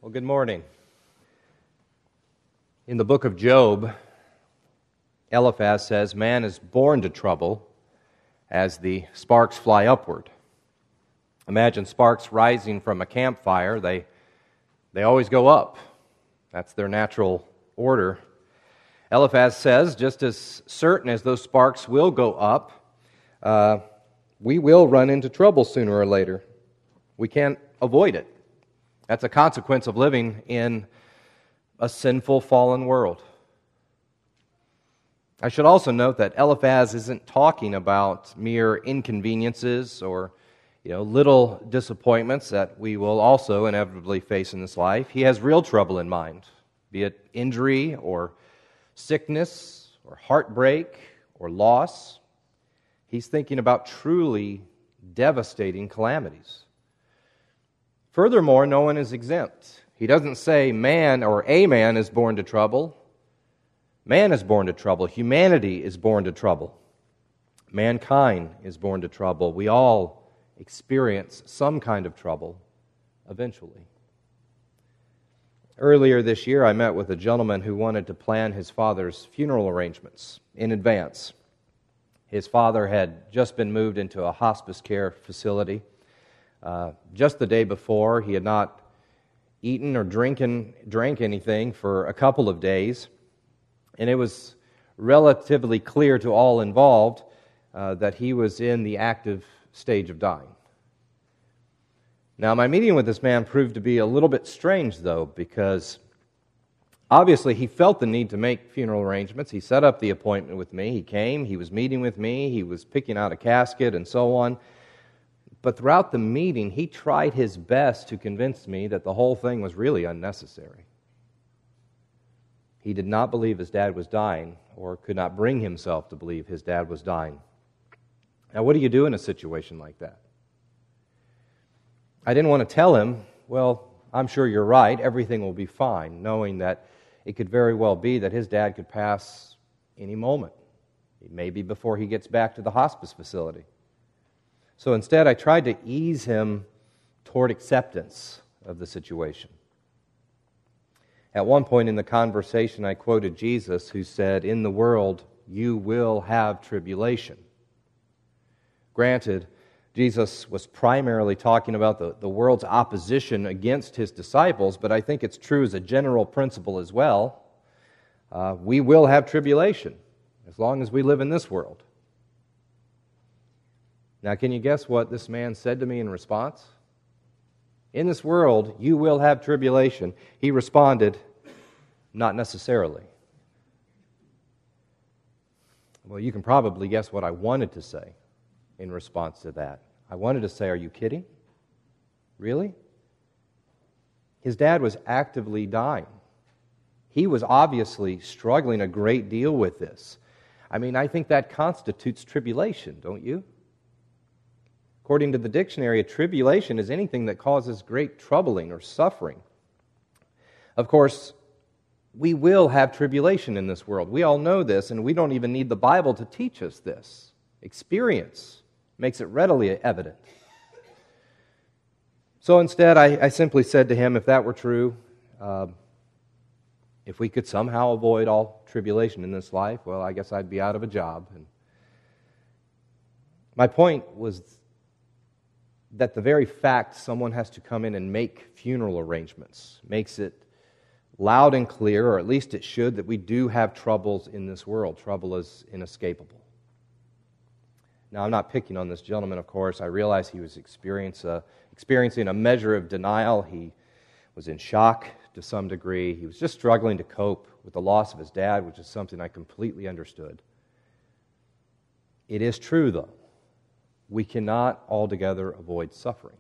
Well, good morning. In the book of Job, Eliphaz says, man is born to trouble as the sparks fly upward. Imagine sparks rising from a campfire. They always go up. That's their natural order. Eliphaz says, just as certain as those sparks will go up, we will run into trouble sooner or later. We can't avoid it. That's a consequence of living in a sinful, fallen world. I should also note that Eliphaz isn't talking about mere inconveniences or little disappointments that we will also inevitably face in this life. He has real trouble in mind, be it injury or sickness or heartbreak or loss. He's thinking about truly devastating calamities. Furthermore, no one is exempt. He doesn't say man or a man is born to trouble. Man is born to trouble. Humanity is born to trouble. Mankind is born to trouble. We all experience some kind of trouble eventually. Earlier this year, I met with a gentleman who wanted to plan his father's funeral arrangements in advance. His father had just been moved into a hospice care facility. Just the day before, he had not eaten or drank anything for a couple of days, and it was relatively clear to all involved that he was in the active stage of dying. Now, my meeting with this man proved to be a little bit strange, though, because obviously he felt the need to make funeral arrangements. He set up the appointment with me. He came, he was meeting with me, he was picking out a casket and so on. But throughout the meeting, he tried his best to convince me that the whole thing was really unnecessary. He did not believe his dad was dying, or could not bring himself to believe his dad was dying. Now, what do you do in a situation like that? I didn't want to tell him, well, I'm sure you're right, everything will be fine, knowing that it could very well be that his dad could pass any moment, maybe before he gets back to the hospice facility. So instead, I tried to ease him toward acceptance of the situation. At one point in the conversation, I quoted Jesus, who said, "In the world, you will have tribulation." Granted, Jesus was primarily talking about the world's opposition against his disciples, but I think it's true as a general principle as well. We will have tribulation as long as we live in this world. Now, can you guess what this man said to me in response? In this world, you will have tribulation. He responded, not necessarily. Well, you can probably guess what I wanted to say in response to that. I wanted to say, are you kidding? Really? His dad was actively dying. He was obviously struggling a great deal with this. I mean, I think that constitutes tribulation, don't you? According to the dictionary, a tribulation is anything that causes great troubling or suffering. Of course, we will have tribulation in this world. We all know this, and we don't even need the Bible to teach us this. Experience makes it readily evident. So instead, I simply said to him, if that were true, if we could somehow avoid all tribulation in this life, well, I guess I'd be out of a job. And my point was that the very fact someone has to come in and make funeral arrangements makes it loud and clear, or at least it should, that we do have troubles in this world. Trouble is inescapable. Now, I'm not picking on this gentleman, of course. I realize he was experiencing a measure of denial. He was in shock to some degree. He was just struggling to cope with the loss of his dad, which is something I completely understood. It is true, though. We cannot altogether avoid suffering.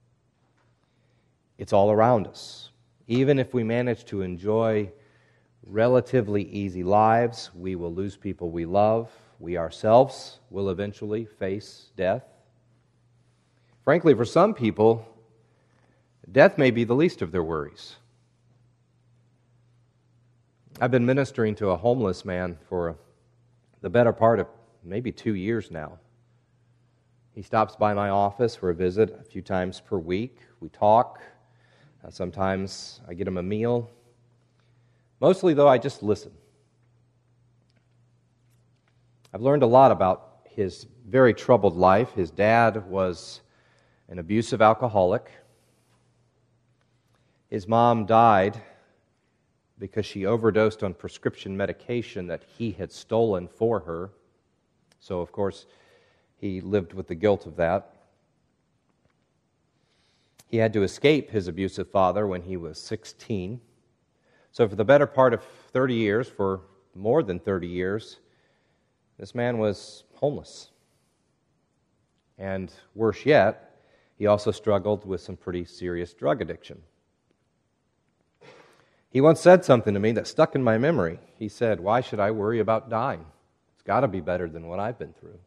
It's all around us. Even if we manage to enjoy relatively easy lives, we will lose people we love. We ourselves will eventually face death. Frankly, for some people, death may be the least of their worries. I've been ministering to a homeless man for the better part of maybe 2 years now. He stops by my office for a visit a few times per week. We talk. Sometimes I get him a meal. Mostly, though, I just listen. I've learned a lot about his very troubled life. His dad was an abusive alcoholic. His mom died because she overdosed on prescription medication that he had stolen for her. So, of course, he lived with the guilt of that. He had to escape his abusive father when he was 16. So for the better part of 30 years, for more than 30 years, this man was homeless. And worse yet, he also struggled with some pretty serious drug addiction. He once said something to me that stuck in my memory. He said, "Why should I worry about dying? It's got to be better than what I've been through."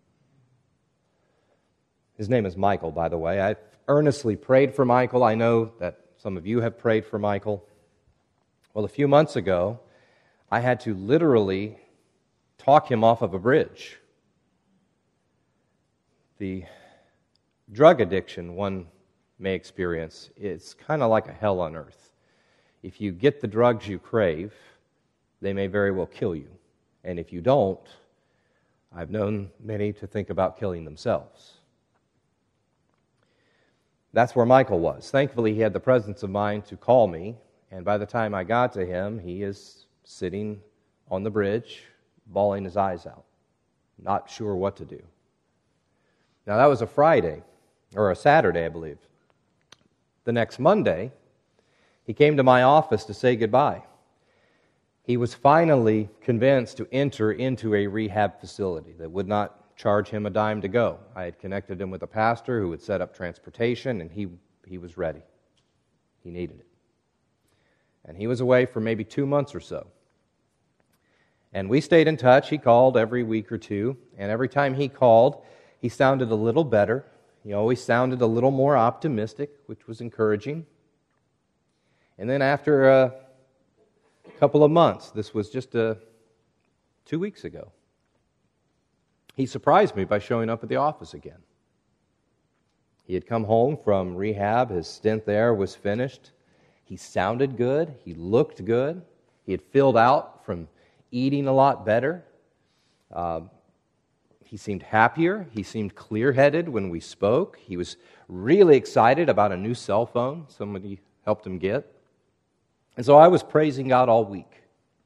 His name is Michael, by the way. I've earnestly prayed for Michael. I know that some of you have prayed for Michael. Well, a few months ago, I had to literally talk him off of a bridge. The drug addiction one may experience is kind of like a hell on earth. If you get the drugs you crave, they may very well kill you. And if you don't, I've known many to think about killing themselves. That's where Michael was. Thankfully, he had the presence of mind to call me, and by the time I got to him, he is sitting on the bridge, bawling his eyes out, not sure what to do. Now, that was a Friday, or a Saturday, I believe. The next Monday, he came to my office to say goodbye. He was finally convinced to enter into a rehab facility that would not charge him a dime to go. I had connected him with a pastor who would set up transportation, and he was ready. He needed it. And he was away for maybe 2 months or so. And we stayed in touch. He called every week or two, and every time he called, he sounded a little better. He always sounded a little more optimistic, which was encouraging. And then after a couple of months, this was just 2 weeks ago, he surprised me by showing up at the office again. He had come home from rehab. His stint there was finished. He sounded good. He looked good. He had filled out from eating a lot better. He seemed happier. He seemed clear-headed when we spoke. He was really excited about a new cell phone somebody helped him get. And so I was praising God all week.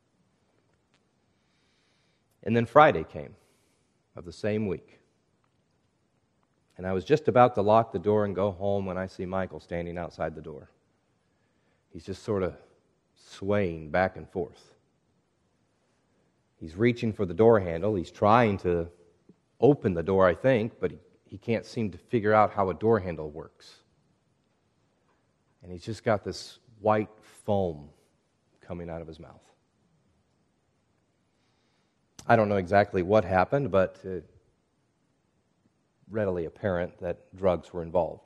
And then Friday came of the same week. And I was just about to lock the door and go home when I see Michael standing outside the door. He's just sort of swaying back and forth. He's reaching for the door handle. He's trying to open the door, I think, but he can't seem to figure out how a door handle works. And he's just got this white foam coming out of his mouth. I don't know exactly what happened, but readily apparent that drugs were involved.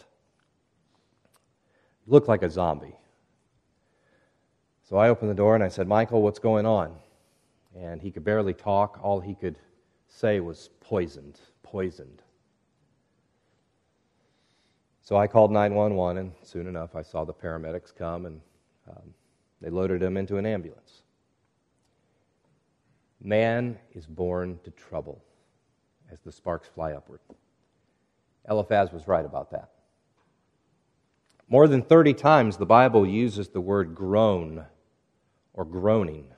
He looked like a zombie. So I opened the door and I said, "Michael, what's going on?" And he could barely talk. All he could say was poisoned. So I called 911, and soon enough I saw the paramedics come, and they loaded him into an ambulance. Man is born to trouble as the sparks fly upward. Eliphaz was right about that. More than 30 times the Bible uses the word groan or groaning.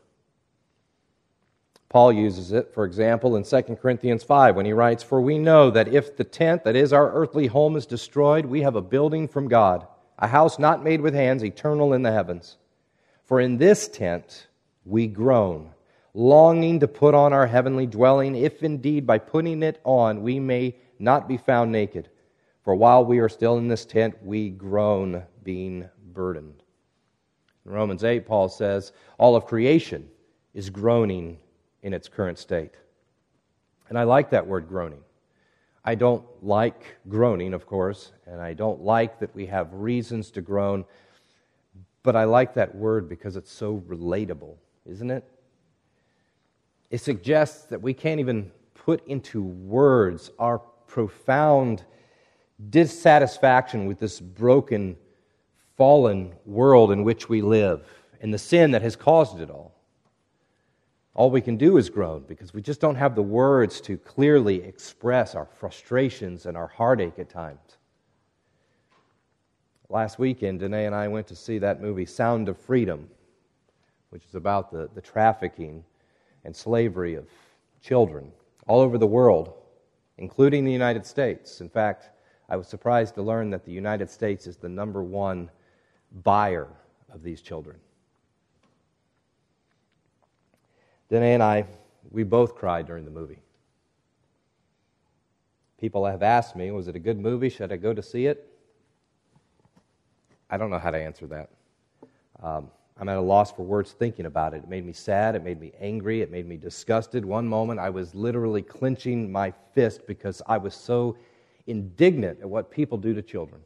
Paul uses it, for example, in 2 Corinthians 5 when he writes, "For we know that if the tent that is our earthly home is destroyed, we have a building from God, a house not made with hands, eternal in the heavens. For in this tent we groan, longing to put on our heavenly dwelling, if indeed by putting it on we may not be found naked. For while we are still in this tent, we groan, being burdened." In Romans 8, Paul says, all of creation is groaning in its current state. And I like that word groaning. I don't like groaning, of course, and I don't like that we have reasons to groan, but I like that word because it's so relatable, isn't it? It suggests that we can't even put into words our profound dissatisfaction with this broken, fallen world in which we live and the sin that has caused it all we can do is groan because we just don't have the words to clearly express our frustrations and our heartache at times. Last weekend, Danae and I went to see that movie Sound of Freedom, which is about the trafficking and slavery of children all over the world, including the United States. In fact, I was surprised to learn that the United States is the number one buyer of these children. Danae and I, we both cried during the movie. People have asked me, was it a good movie? Should I go to see it? I don't know how to answer that. I'm at a loss for words thinking about it. It made me sad, it made me angry, it made me disgusted. One moment I was literally clenching my fist because I was so indignant at what people do to children.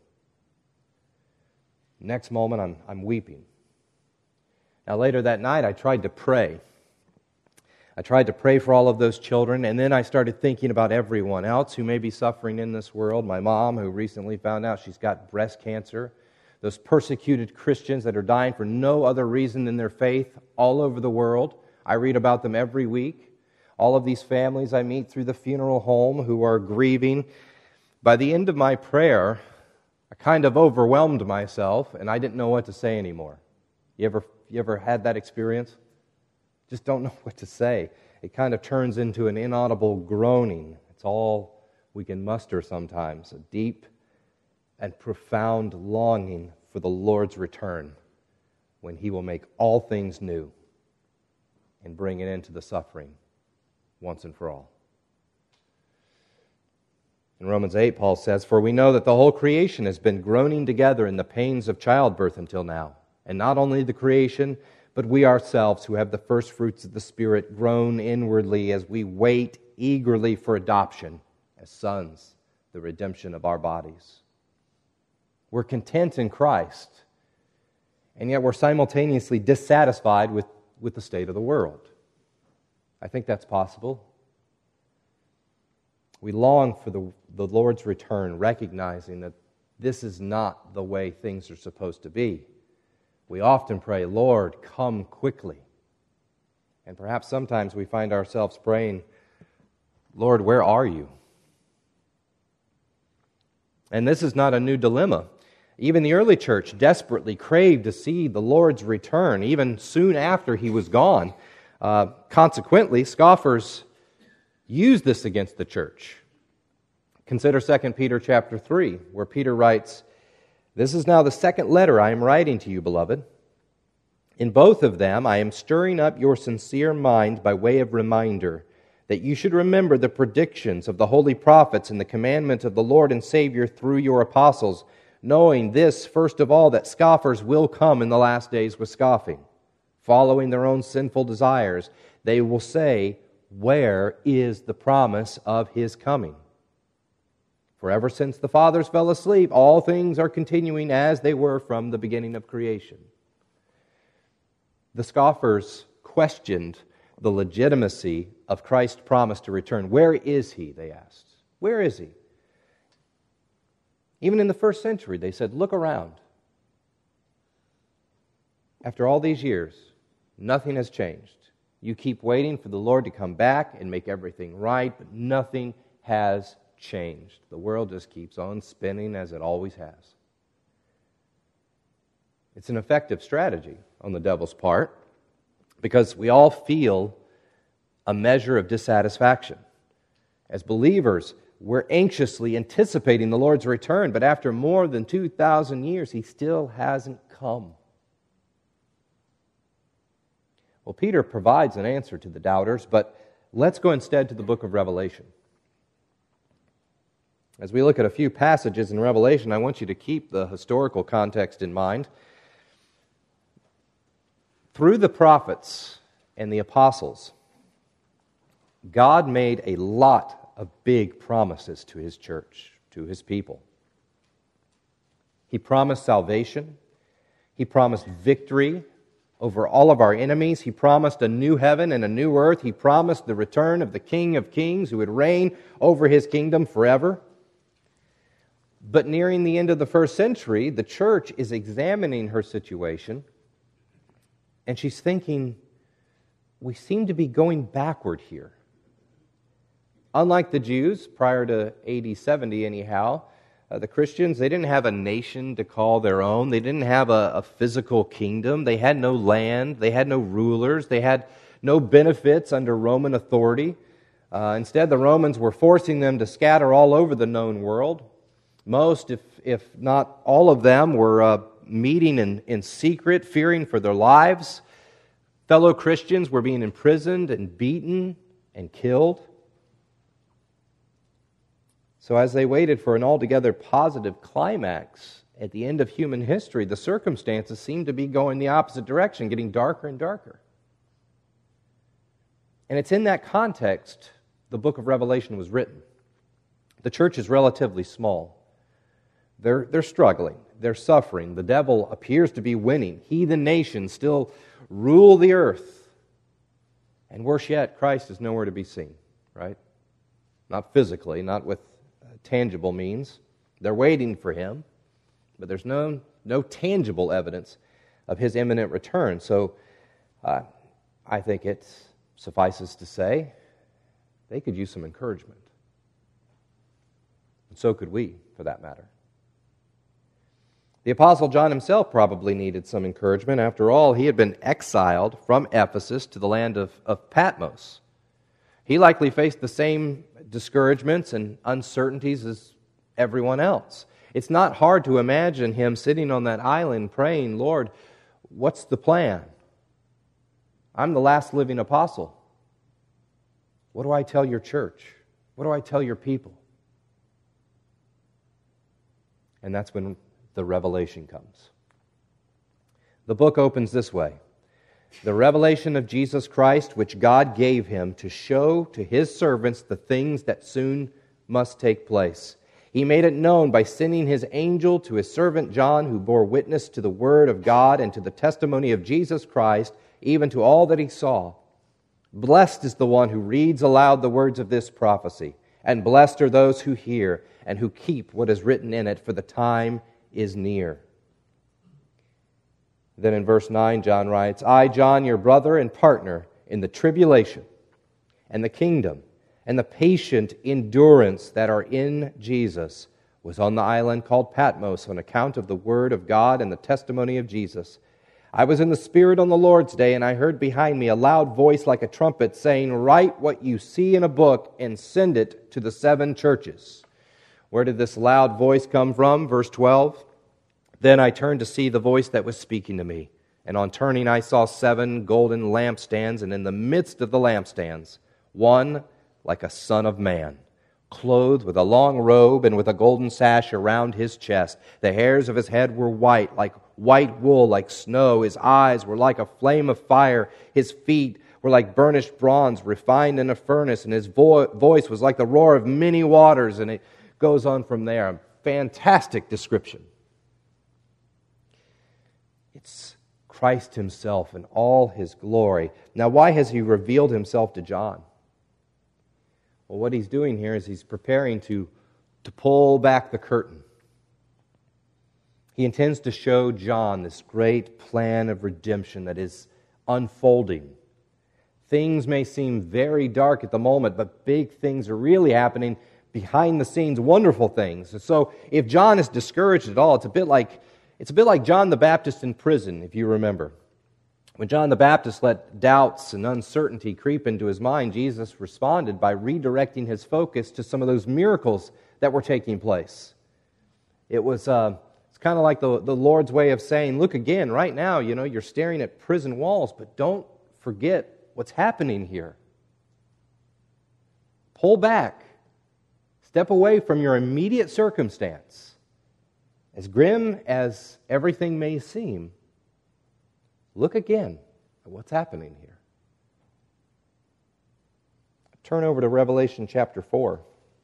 Next moment I'm weeping. Now later that night I tried to pray. I tried to pray for all of those children, and then I started thinking about everyone else who may be suffering in this world. My mom, who recently found out she's got breast cancer. Those persecuted Christians that are dying for no other reason than their faith all over the world. I read about them every week. All of these families I meet through the funeral home who are grieving. By the end of my prayer, I kind of overwhelmed myself, and I didn't know what to say anymore. You ever had that experience? Just don't know what to say. It kind of turns into an inaudible groaning. It's all we can muster sometimes, a deep and profound longing for the Lord's return when He will make all things new and bring an end to the suffering once and for all. In Romans 8, Paul says, "For we know that the whole creation has been groaning together in the pains of childbirth until now. And not only the creation, but we ourselves who have the first fruits of the Spirit groan inwardly as we wait eagerly for adoption as sons, the redemption of our bodies." We're content in Christ, and yet we're simultaneously dissatisfied with the state of the world. I think that's possible. We long for the Lord's return, recognizing that this is not the way things are supposed to be. We often pray, "Lord, come quickly." And perhaps sometimes we find ourselves praying, "Lord, where are you?" And this is not a new dilemma. Even the early church desperately craved to see the Lord's return, even soon after He was gone. Consequently, scoffers used this against the church. Consider 2 Peter chapter 3, where Peter writes, "This is now the second letter I am writing to you, beloved. In both of them I am stirring up your sincere mind by way of reminder, that you should remember the predictions of the holy prophets and the commandment of the Lord and Savior through your apostles, knowing this, first of all, that scoffers will come in the last days with scoffing. Following their own sinful desires, they will say, 'Where is the promise of His coming?' For ever since the fathers fell asleep, all things are continuing as they were from the beginning of creation." The scoffers questioned the legitimacy of Christ's promise to return. Where is He, they asked. Where is He? Even in the first century, they said, "Look around. After all these years, nothing has changed. You keep waiting for the Lord to come back and make everything right, but nothing has changed. The world just keeps on spinning as it always has." It's an effective strategy on the devil's part because we all feel a measure of dissatisfaction. As believers, we're anxiously anticipating the Lord's return, but after more than 2,000 years, He still hasn't come. Well, Peter provides an answer to the doubters, but let's go instead to the book of Revelation. As we look at a few passages in Revelation, I want you to keep the historical context in mind. Through the prophets and the apostles, God made a lot of big promises to His church, to His people. He promised salvation. He promised victory over all of our enemies. He promised a new heaven and a new earth. He promised the return of the King of Kings who would reign over His kingdom forever. But nearing the end of the first century, the church is examining her situation, and she's thinking, we seem to be going backward here. Unlike the Jews, prior to AD 70 anyhow, the Christians, they didn't have a nation to call their own. They didn't have a physical kingdom. They had no land. They had no rulers. They had no benefits under Roman authority. Instead, the Romans were forcing them to scatter all over the known world. Most, if not all of them, were meeting in secret, fearing for their lives. Fellow Christians were being imprisoned and beaten and killed. So as they waited for an altogether positive climax at the end of human history, the circumstances seemed to be going the opposite direction, getting darker and darker. And it's in that context the book of Revelation was written. The church is relatively small. They're struggling. They're suffering. The devil appears to be winning. Heathen nations still rule the earth. And worse yet, Christ is nowhere to be seen, right? Not physically, not with tangible means. They're waiting for him, but there's no tangible evidence of his imminent return. So I think it suffices to say they could use some encouragement. And so could we, for that matter. The Apostle John himself probably needed some encouragement. After all, he had been exiled from Ephesus to the land of Patmos. He likely faced the same discouragements and uncertainties as everyone else. It's not hard to imagine him sitting on that island praying, Lord, what's the plan? I'm the last living apostle. What do I tell your church? What do I tell your people? And that's when the revelation comes. The book opens this way. The revelation of Jesus Christ, which God gave him to show to his servants the things that soon must take place. He made it known by sending his angel to his servant John, who bore witness to the word of God and to the testimony of Jesus Christ, even to all that he saw. Blessed is the one who reads aloud the words of this prophecy, and blessed are those who hear and who keep what is written in it, for the time is near. Then in verse 9, John writes, I, John, your brother and partner in the tribulation and the kingdom and the patient endurance that are in Jesus, was on the island called Patmos on account of the word of God and the testimony of Jesus. I was in the Spirit on the Lord's day, and I heard behind me a loud voice like a trumpet saying, write what you see in a book and send it to the 7 churches. Where did this loud voice come from? Verse 12. Then I turned to see the voice that was speaking to me. And on turning I saw 7 golden lampstands, and in the midst of the lampstands, one like a son of man, clothed with a long robe and with a golden sash around his chest. The hairs of his head were white, like white wool, like snow. His eyes were like a flame of fire. His feet were like burnished bronze, refined in a furnace. And his voice was like the roar of many waters. And it goes on from there. A fantastic description. It's Christ himself in all his glory. Now, why has he revealed himself to John? Well, what he's doing here is he's preparing to pull back the curtain. He intends to show John this great plan of redemption that is unfolding. Things may seem very dark at the moment, but big things are really happening behind the scenes, wonderful things. And so if John is discouraged at all, it's a bit like John the Baptist in prison, if you remember. When John the Baptist let doubts and uncertainty creep into his mind, Jesus responded by redirecting his focus to some of those miracles that were taking place. It's kind of like the Lord's way of saying, look again, right now, you're staring at prison walls, but don't forget what's happening here. Pull back. Step away from your immediate circumstance. As grim as everything may seem, look again at what's happening here. Turn over to Revelation chapter 4.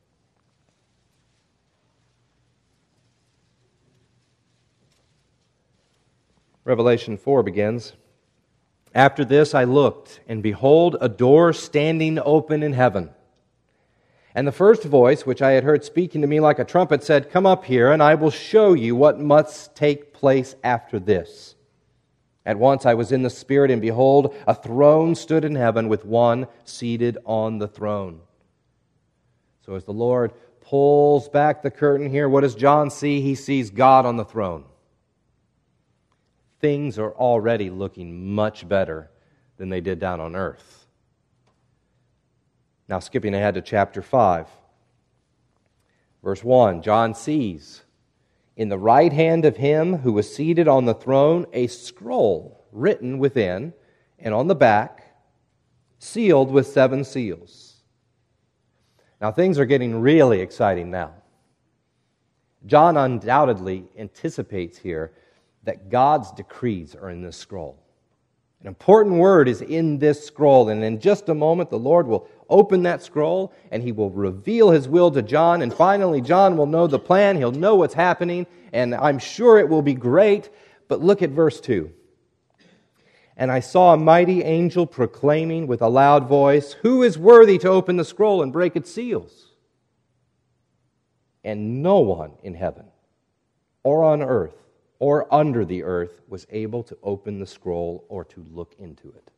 Revelation 4 begins, After this I looked, and behold, a door standing open in heaven. And the first voice, which I had heard speaking to me like a trumpet, said, "Come up here, and I will show you what must take place after this." At once I was in the Spirit, and behold, a throne stood in heaven with one seated on the throne. So as the Lord pulls back the curtain here, what does John see? He sees God on the throne. Things are already looking much better than they did down on earth. Now, skipping ahead to chapter 5, verse 1, John sees in the right hand of him who was seated on the throne a scroll written within and on the back, sealed with 7 seals. Now, things are getting really exciting now. John undoubtedly anticipates here that God's decrees are in this scroll. An important word is in this scroll, and in just a moment the Lord will open that scroll and He will reveal His will to John, and finally John will know the plan, he'll know what's happening, and I'm sure it will be great. But look at verse 2. "And I saw a mighty angel proclaiming with a loud voice, 'Who is worthy to open the scroll and break its seals?' And no one in heaven or on earth or under the earth was able to open the scroll or to look into it."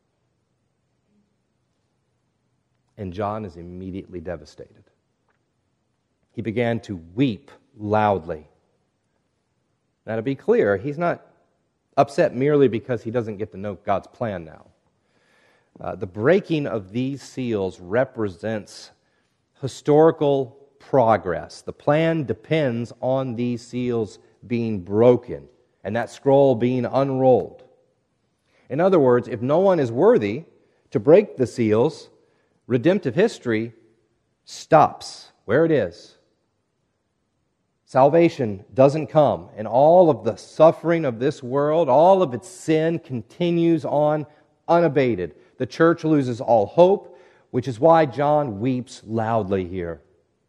And John is immediately devastated. He began to weep loudly. Now, to be clear, he's not upset merely because he doesn't get to know God's plan now. The breaking of these seals represents historical progress. The plan depends on these seals being broken and that scroll being unrolled. In other words, if no one is worthy to break the seals, redemptive history stops where it is. Salvation doesn't come, and all of the suffering of this world, all of its sin continues on unabated. The church loses all hope, which is why John weeps loudly here.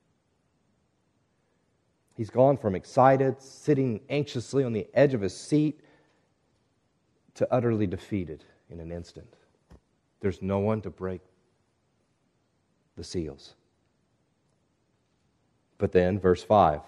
He's gone from excited, sitting anxiously on the edge of his seat, to utterly defeated in an instant. There's no one to break the seals. But then, verse 5,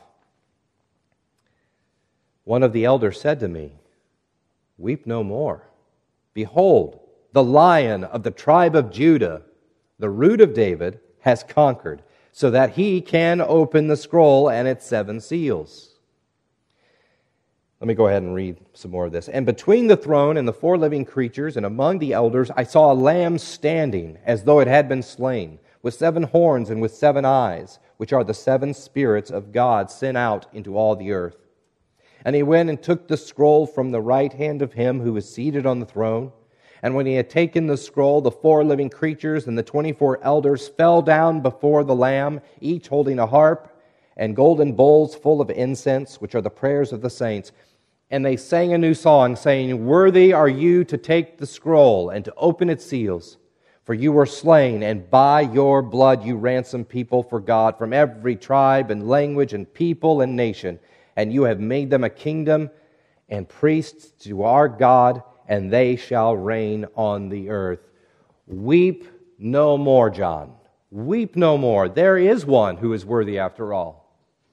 "One of the elders said to me, 'Weep no more. Behold, the Lion of the tribe of Judah, the Root of David, has conquered, so that He can open the scroll and its 7 seals.'" Let me go ahead and read some more of this. "And between the throne and the 4 living creatures and among the elders, I saw a lamb standing as though it had been slain, with 7 horns and with 7 eyes, which are the 7 spirits of God sent out into all the earth. And he went and took the scroll from the right hand of him who was seated on the throne. And when he had taken the scroll, the 4 living creatures and the 24 elders fell down before the Lamb, each holding a harp and golden bowls full of incense, which are the prayers of the saints. And they sang a new song, saying, 'Worthy are you to take the scroll and to open its seals. For you were slain, and by your blood you ransomed people for God from every tribe and language and people and nation. And you have made them a kingdom and priests to our God, and they shall reign on the earth.'" Weep no more, John. Weep no more. There is one who is worthy after all.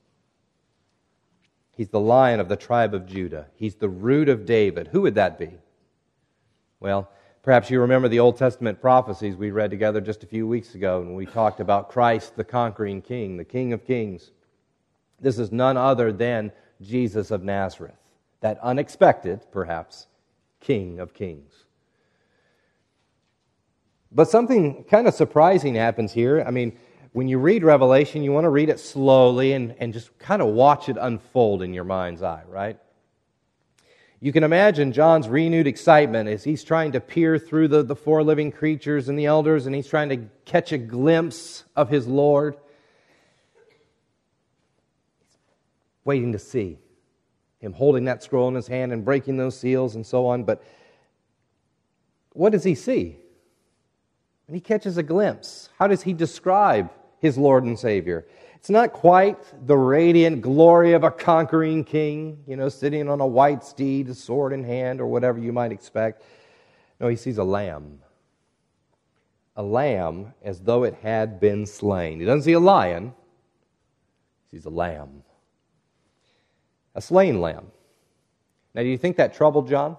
He's the Lion of the tribe of Judah. He's the Root of David. Who would that be? Well, perhaps you remember the Old Testament prophecies we read together just a few weeks ago when we talked about Christ, the conquering King, the King of Kings. This is none other than Jesus of Nazareth, that unexpected, perhaps, King of Kings. But something kind of surprising happens here. I mean, when you read Revelation, you want to read it slowly and just kind of watch it unfold in your mind's eye, right? You can imagine John's renewed excitement as he's trying to peer through the 4 living creatures and the elders, and he's trying to catch a glimpse of his Lord. Waiting to see him holding that scroll in his hand and breaking those seals and so on. But what does he see? And he catches a glimpse. How does he describe his Lord and Savior? It's not quite the radiant glory of a conquering king, sitting on a white steed, a sword in hand, or whatever you might expect. No, he sees a lamb. a lamb as though it had been slain. He doesn't see a lion, he sees a lamb. A slain lamb. Now, do you think that troubled John?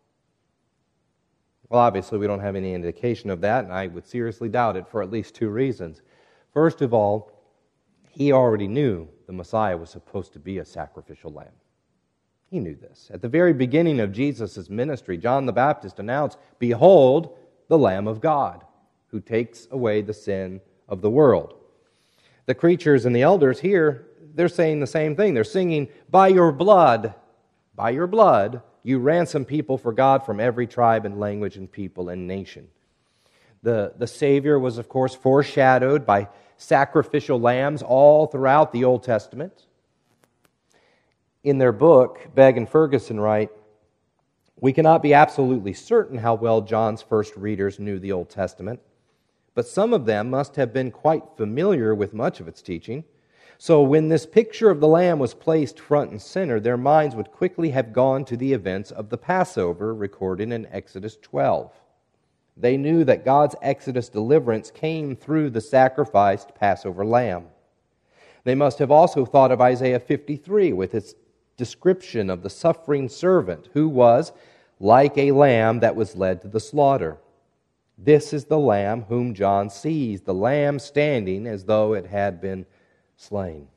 Well, obviously, we don't have any indication of that, and I would seriously doubt it for at least two reasons. First of all, he already knew the Messiah was supposed to be a sacrificial lamb. He knew this. At the very beginning of Jesus' ministry, John the Baptist announced, "Behold, the Lamb of God, who takes away the sin of the world." The creatures and the elders here, they're saying the same thing. They're singing, by your blood, you ransom people for God from every tribe and language and people and nation. The Savior was, of course, foreshadowed by sacrificial lambs all throughout the Old Testament. In their book, Begg and Ferguson write, "We cannot be absolutely certain how well John's first readers knew the Old Testament, but some of them must have been quite familiar with much of its teaching. So when this picture of the Lamb was placed front and center, their minds would quickly have gone to the events of the Passover recorded in Exodus 12. They knew that God's Exodus deliverance came through the sacrificed Passover lamb. They must have also thought of Isaiah 53 with its description of the suffering servant who was like a lamb that was led to the slaughter. This is the lamb whom John sees, the lamb standing as though it had been slain."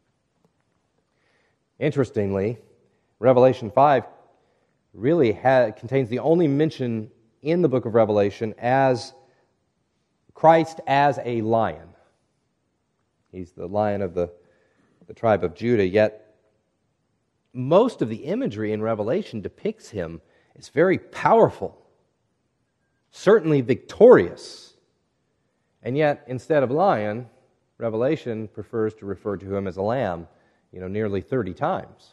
Interestingly, Revelation 5 really contains the only mention in the book of Revelation as Christ as a lion. He's the lion of the tribe of Judah, yet most of the imagery in Revelation depicts him as very powerful, certainly victorious. And yet, instead of lion, Revelation prefers to refer to him as a lamb, nearly 30 times.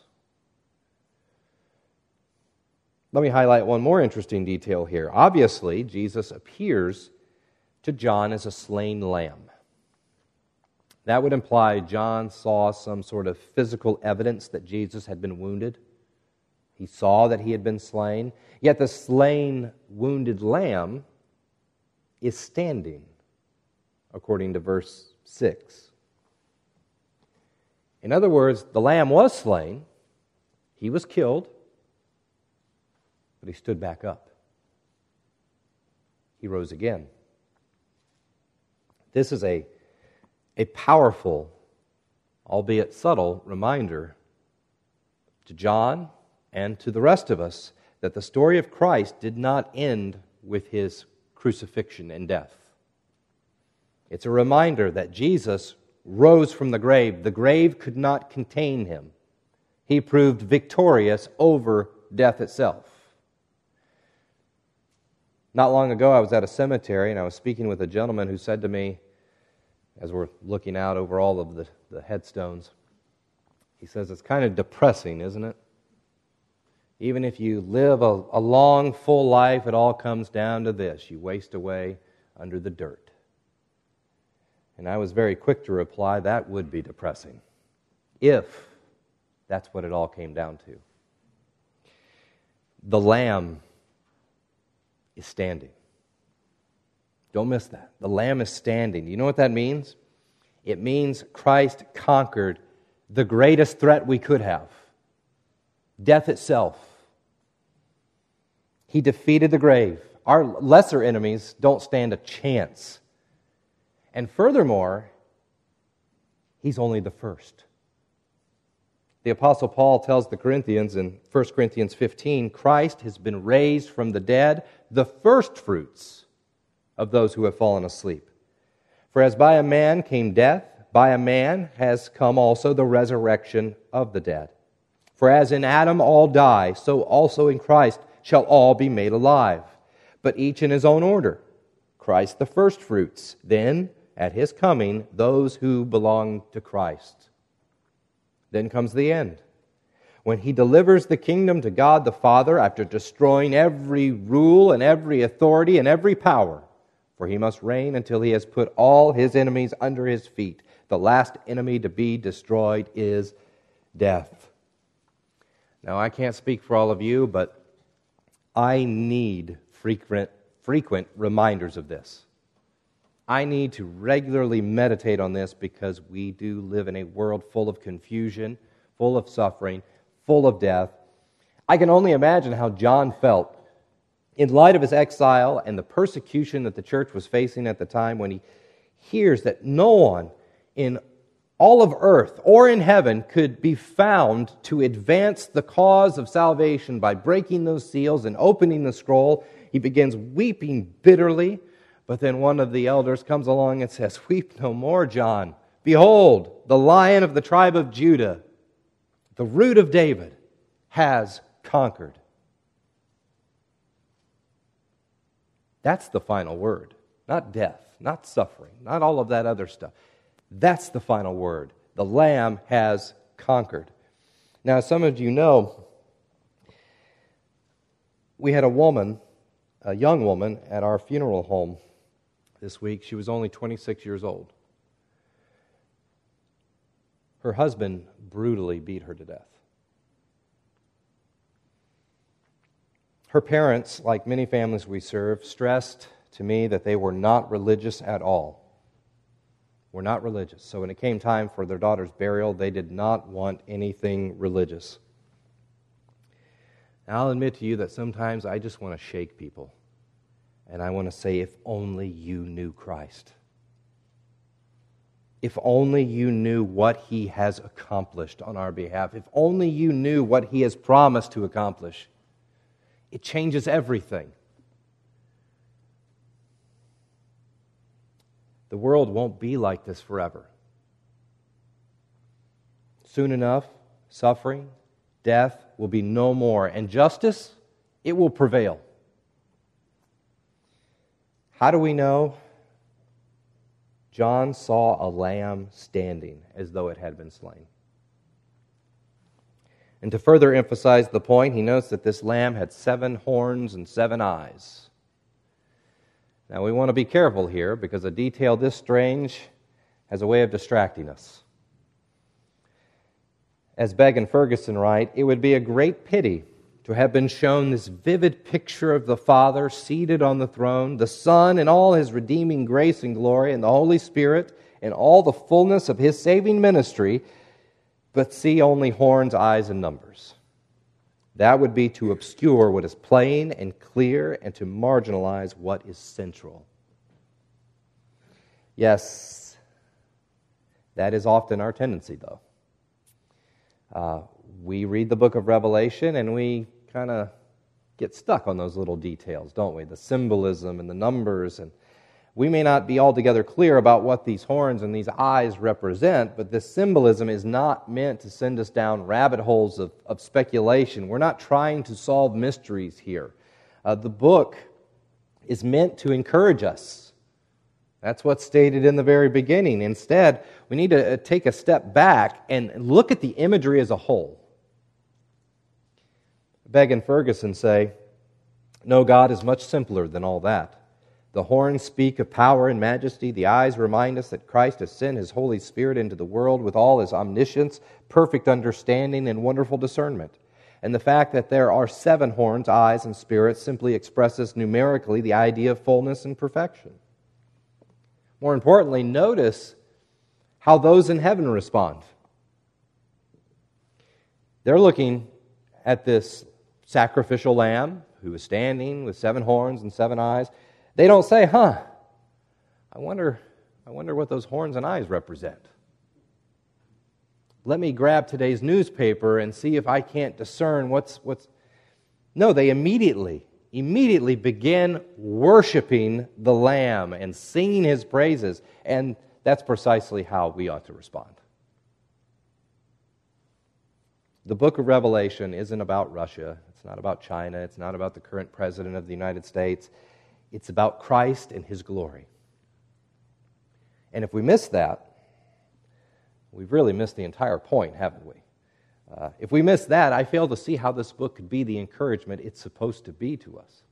Let me highlight one more interesting detail here. Obviously, Jesus appears to John as a slain lamb. That would imply John saw some sort of physical evidence that Jesus had been wounded. He saw that he had been slain. Yet the slain, wounded lamb is standing, according to verse 6. In other words, the lamb was slain, he was killed, but he stood back up. He rose again. This is a powerful, albeit subtle, reminder to John and to the rest of us that the story of Christ did not end with his crucifixion and death. It's a reminder that Jesus rose from the grave. The grave could not contain him. He proved victorious over death itself. Not long ago, I was at a cemetery, and I was speaking with a gentleman who said to me, as we're looking out over all of the headstones, he says, "It's kind of depressing, isn't it? Even if you live a long, full life, it all comes down to this. You waste away under the dirt." And I was very quick to reply, that would be depressing, if that's what it all came down to. The Lamb is standing. Don't miss that. The Lamb is standing. You know what that means? It means Christ conquered the greatest threat we could have, death itself. He defeated the grave. Our lesser enemies don't stand a chance. And furthermore, he's only the first. The Apostle Paul tells the Corinthians in 1 Corinthians 15, Christ has been raised from the dead, the first fruits of those who have fallen asleep. For as by a man came death, by a man has come also the resurrection of the dead. For as in Adam all die, so also in Christ shall all be made alive, but each in his own order. Christ the first fruits, then at his coming, those who belong to Christ. Then comes the end, when he delivers the kingdom to God the Father after destroying every rule and every authority and every power. For he must reign until he has put all his enemies under his feet. The last enemy to be destroyed is death. Now, I can't speak for all of you, but I need frequent reminders of this. I need to regularly meditate on this because we do live in a world full of confusion, full of suffering, full of death. I can only imagine how John felt in light of his exile and the persecution that the church was facing at the time when he hears that no one in all of earth or in heaven could be found to advance the cause of salvation by breaking those seals and opening the scroll. He begins weeping bitterly, but then one of the elders comes along and says, "Weep no more, John. Behold, the Lion of the tribe of Judah, the Root of David, has conquered." That's the final word. Not death, not suffering, not all of that other stuff. That's the final word. The Lamb has conquered. Now, as some of you know, we had a young woman, at our funeral home this week. She was only 26 years old. Her husband brutally beat her to death. Her parents, like many families we serve, stressed to me that they were not religious at all. Were not religious. So when it came time for their daughter's burial, they did not want anything religious. Now, I'll admit to you that sometimes I just want to shake people. And I want to say, if only you knew Christ. If only you knew what He has accomplished on our behalf. If only you knew what He has promised to accomplish. It changes everything. The world won't be like this forever. Soon enough, suffering, death will be no more, and justice, it will prevail. How do we know? John saw a lamb standing as though it had been slain. And to further emphasize the point, he notes that this lamb had 7 horns and 7 eyes. Now, we want to be careful here because a detail this strange has a way of distracting us. As Begg and Ferguson write, it would be a great pity to have been shown this vivid picture of the Father seated on the throne, the Son in all His redeeming grace and glory, and the Holy Spirit in all the fullness of His saving ministry, but see only horns, eyes, and numbers. That would be to obscure what is plain and clear and to marginalize what is central. Yes, that is often our tendency, though. We read the book of Revelation and we kind of get stuck on those little details, don't we? The symbolism and the numbers, and we may not be altogether clear about what these horns and these eyes represent, but this symbolism is not meant to send us down rabbit holes of speculation. We're not trying to solve mysteries here. The book is meant to encourage us. That's what's stated in the very beginning. Instead, we need to take a step back and look at the imagery as a whole. Begg and Ferguson say, "No, God is much simpler than all that. The horns speak of power and majesty. The eyes remind us that Christ has sent His Holy Spirit into the world with all His omniscience, perfect understanding, and wonderful discernment. And the fact that there are 7 horns, eyes, and spirits simply expresses numerically the idea of fullness and perfection." More importantly, notice how those in heaven respond. They're looking at this sacrificial lamb who is standing with 7 horns and 7 eyes. They don't say, I wonder what those horns and eyes represent. Let me grab today's newspaper and see if I can't discern what's... No, they immediately begin worshiping the Lamb and singing His praises. And that's precisely how we ought to respond. The book of Revelation isn't about Russia. It's not about China. It's not about the current president of the United States. It's about Christ and His glory. And if we miss that, we've really missed the entire point, haven't we? If we miss that, I fail to see how this book could be the encouragement it's supposed to be to us.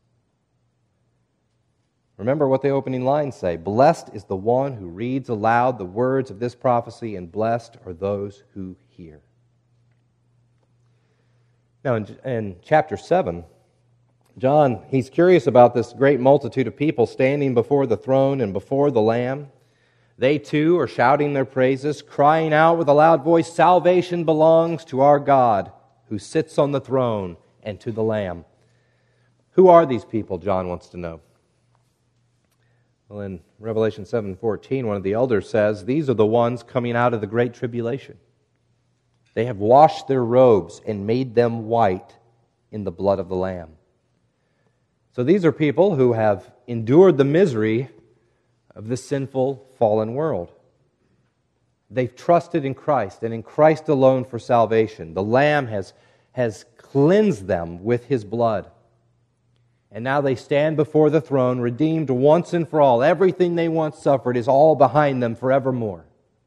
Remember what the opening lines say. "Blessed is the one who reads aloud the words of this prophecy, and blessed are those who hear." Now, in chapter 7 John, he's curious about this great multitude of people standing before the throne and before the Lamb. They too are shouting their praises, crying out with a loud voice, "Salvation belongs to our God who sits on the throne and to the Lamb." Who are these people, John wants to know? Well, in Revelation 7:14, one of the elders says, these are the ones coming out of the great tribulation. They have washed their robes and made them white in the blood of the Lamb. So these are people who have endured the misery of this sinful, fallen world. They've trusted in Christ and in Christ alone for salvation. The Lamb has cleansed them with His blood. And now they stand before the throne, redeemed once and for all. Everything they once suffered is all behind them forevermore.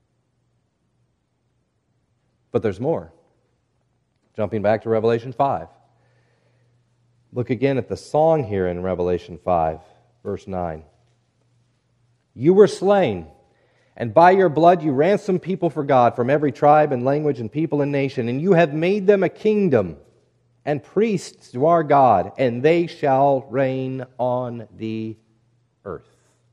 But there's more. Jumping back to Revelation 5. Look again at the song here in Revelation 5, verse 9. You were slain, and by your blood you ransomed people for God from every tribe and language and people and nation, and you have made them a kingdom and priests to our God, and they shall reign on the earth.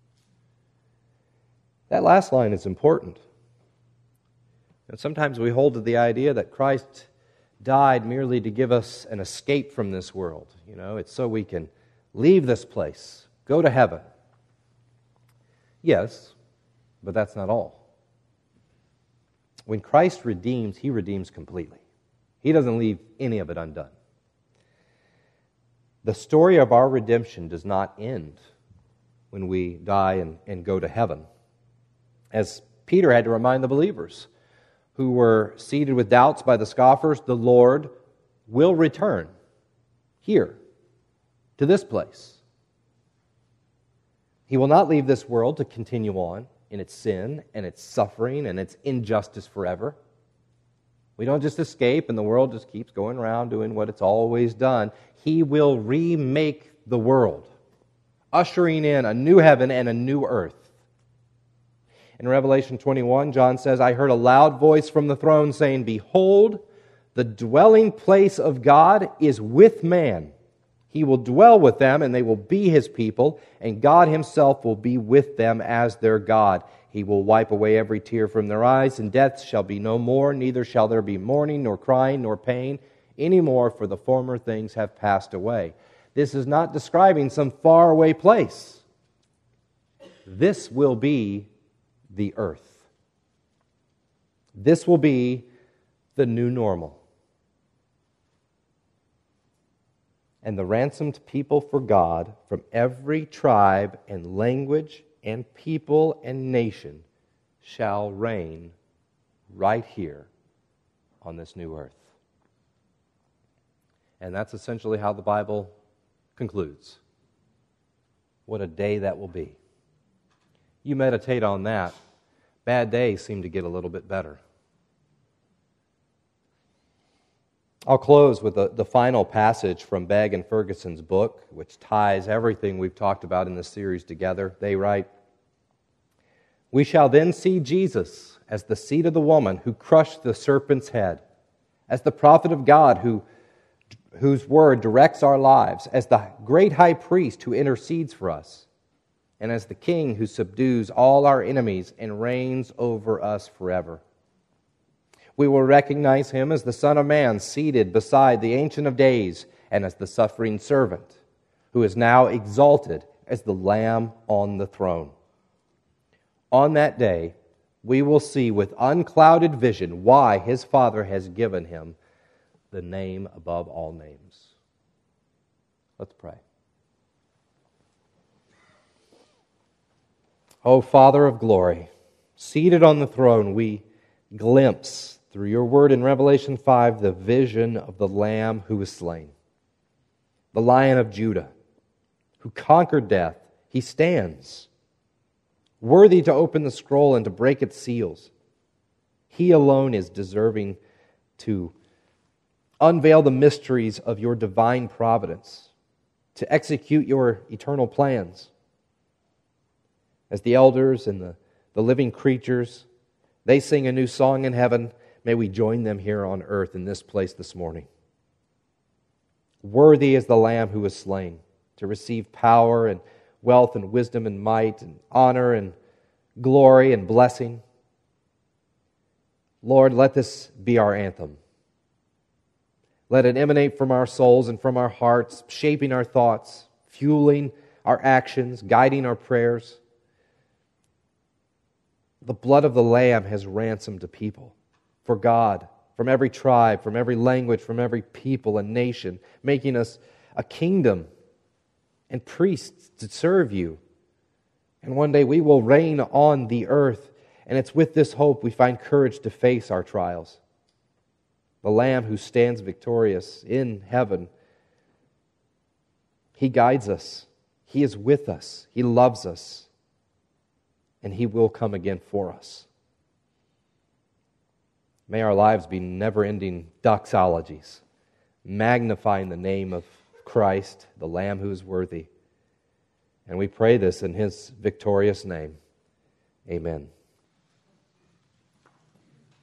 That last line is important. And sometimes we hold to the idea that Christ died merely to give us an escape from this world. You know, it's so we can leave this place, go to heaven. Yes, but that's not all. When Christ redeems, He redeems completely. He doesn't leave any of it undone. The story of our redemption does not end when we die and go to heaven. As Peter had to remind the believers who were seated with doubts by the scoffers, the Lord will return here to this place. He will not leave this world to continue on in its sin and its suffering and its injustice forever. We don't just escape and the world just keeps going around doing what it's always done. He will remake the world, ushering in a new heaven and a new earth. In Revelation 21, John says, I heard a loud voice from the throne saying, Behold, the dwelling place of God is with man. He will dwell with them, and they will be His people, and God Himself will be with them as their God. He will wipe away every tear from their eyes, and death shall be no more, neither shall there be mourning, nor crying, nor pain anymore, for the former things have passed away. This is not describing some faraway place. This will be the earth. This will be the new normal. And the ransomed people for God from every tribe and language and people and nation shall reign right here on this new earth. And that's essentially how the Bible concludes. What a day that will be. You meditate on that, bad days seem to get a little bit better. I'll close with the final passage from Begg and Ferguson's book, which ties everything we've talked about in this series together. They write, We shall then see Jesus as the seed of the woman who crushed the serpent's head, as the prophet of God whose word directs our lives, as the great high priest who intercedes for us, and as the King who subdues all our enemies and reigns over us forever. We will recognize Him as the Son of Man seated beside the Ancient of Days and as the suffering servant who is now exalted as the Lamb on the throne. On that day, we will see with unclouded vision why His Father has given Him the name above all names. Let's pray. O Father of glory, seated on the throne, we glimpse through your word in Revelation 5 the vision of the Lamb who was slain, the Lion of Judah, who conquered death. He stands, worthy to open the scroll and to break its seals. He alone is deserving to unveil the mysteries of your divine providence, to execute your eternal plans. As the elders and the living creatures, they sing a new song in heaven. May we join them here on earth in this place this morning. Worthy is the Lamb who was slain to receive power and wealth and wisdom and might and honor and glory and blessing. Lord, let this be our anthem. Let it emanate from our souls and from our hearts, shaping our thoughts, fueling our actions, guiding our prayers. The blood of the Lamb has ransomed a people for God, from every tribe, from every language, from every people and nation, making us a kingdom and priests to serve you. And one day we will reign on the earth, and it's with this hope we find courage to face our trials. The Lamb who stands victorious in heaven, He guides us. He is with us. He loves us. And He will come again for us. May our lives be never-ending doxologies, magnifying the name of Christ, the Lamb who is worthy. And we pray this in His victorious name. Amen.